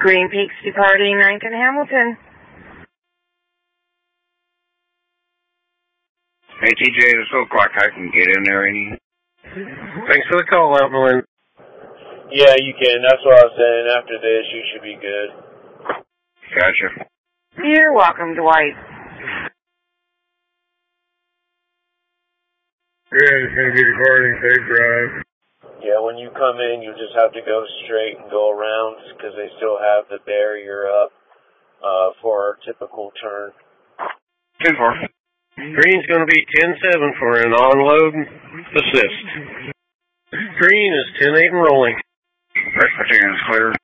Green Peaks departing Rankin Hamilton. Hey, TJ, this looks like I can get in there any. Thanks for the call out, Melinda. Yeah, you can. That's what I was saying. After this, you should be good. Gotcha. You're welcome, Dwight. Yeah, it's going to be departing Safe Drive. Yeah, when you come in, you just have to go straight and go around because they still have the barrier up for our typical turn. 10-4. Green's going to be 10-7 for an on-load assist. Green is 10-8 and rolling. Presbyterian is clear.